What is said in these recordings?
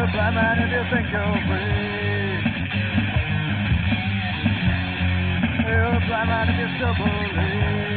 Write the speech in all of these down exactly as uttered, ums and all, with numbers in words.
blind man if you think you're free. You're a blind man if you still believe.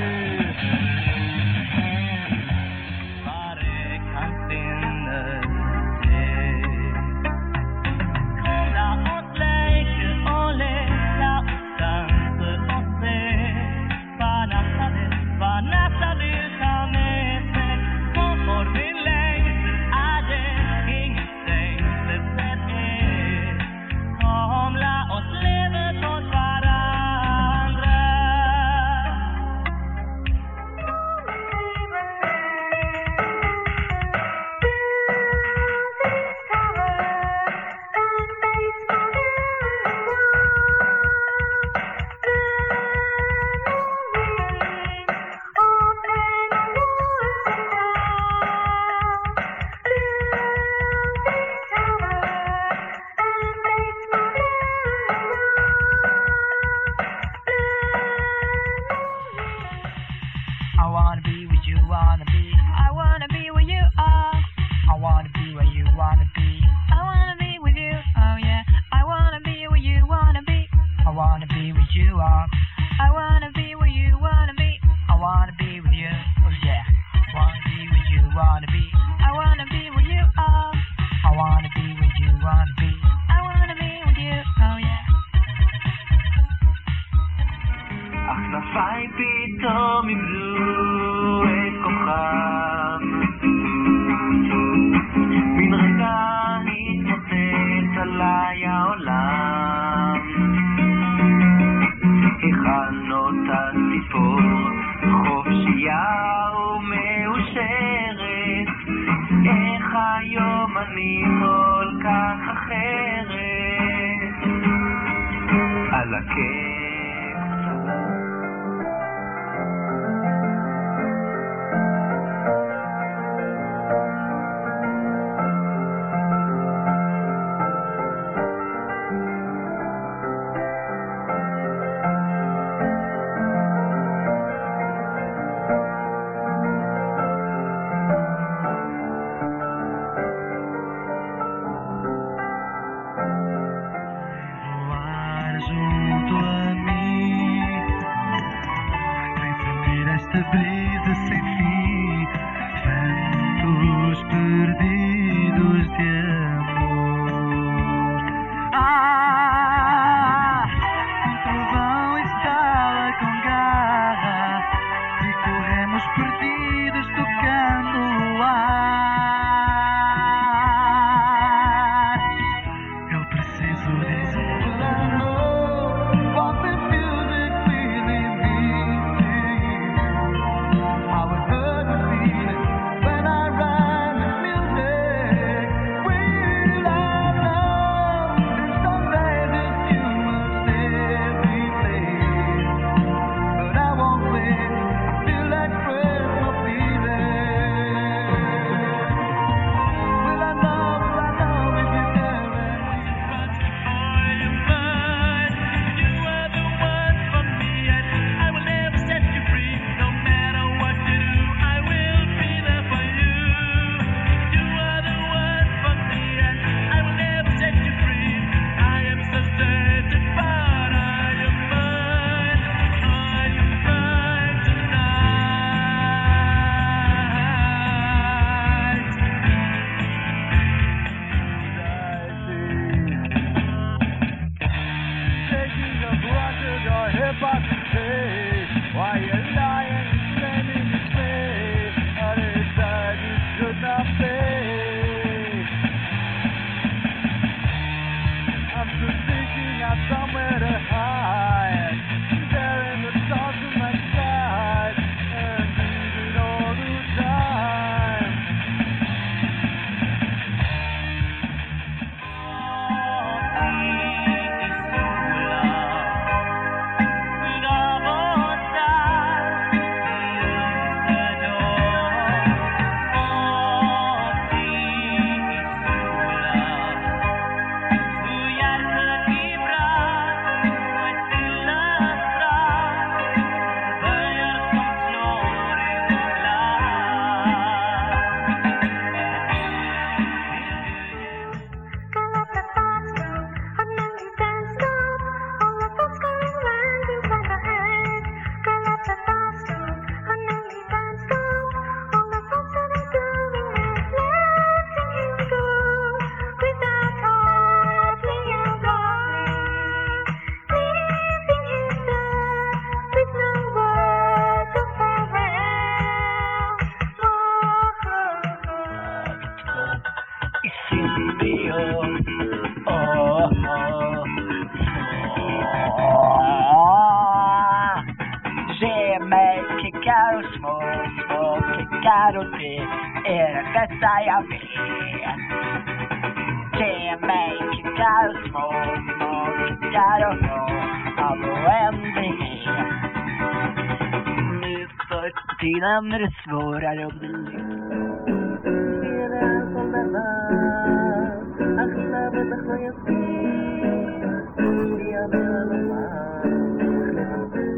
פתאום ימלאו את כוחם, מן רגע התמוטט עליי העולם, הכנות הציפור חופשייה ומאושרת, איך היום אני כל כך אחרת, על הכיף junto a där uppe är det bästa jag vet. Ge mig kickar och små och kickar och små av oändlighet. Nu för tiden är det svårare att bli lycklig. Det är allt som behövs. Axla betäck vad jag ser. Det är alla man.